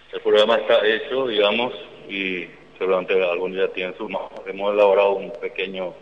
El programa está hecho, digamos, y seguramente algún día tienen su mano. Hemos elaborado un pequeño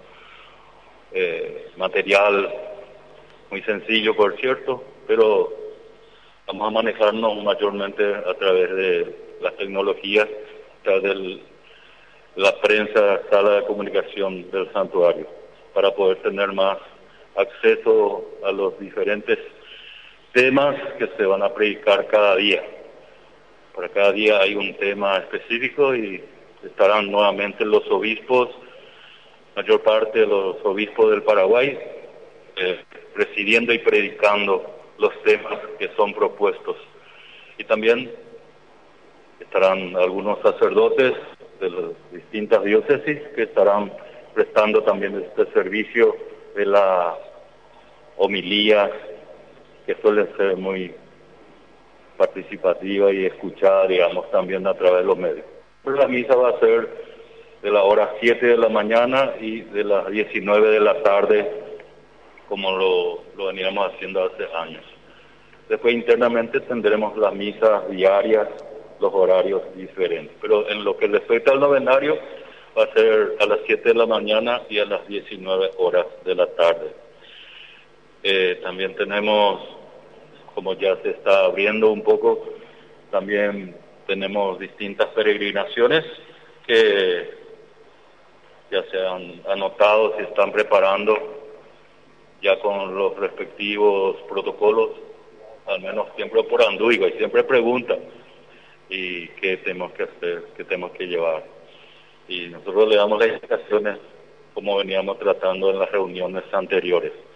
material muy sencillo, por cierto, pero vamos a manejarnos mayormente a través de las tecnologías, a través de la prensa, sala de comunicación del santuario, para poder tener más acceso a los diferentes temas que se van a predicar cada día. Para cada día hay un tema específico y estarán nuevamente los obispos, mayor parte de los obispos del Paraguay, presidiendo y predicando los temas que son propuestos. Y también estarán algunos sacerdotes de las distintas diócesis que estarán prestando también este servicio de la homilía, que suele ser muy participativa y escuchada, digamos, también a través de los medios. Pero la misa va a ser de la hora 7 de la mañana y de las 19 de la tarde, como lo veníamos haciendo hace años. Después internamente tendremos las misas diarias, los horarios diferentes. Pero en lo que respecta al novenario, va a ser a las 7 de la mañana y a las 19 horas de la tarde. También tenemos, como ya se está abriendo un poco, también tenemos distintas peregrinaciones que ya se han anotado, se están preparando ya con los respectivos protocolos, al menos siempre por Anduigo, y siempre preguntan y qué tenemos que hacer, qué tenemos que llevar. Y nosotros le damos las indicaciones como veníamos tratando en las reuniones anteriores.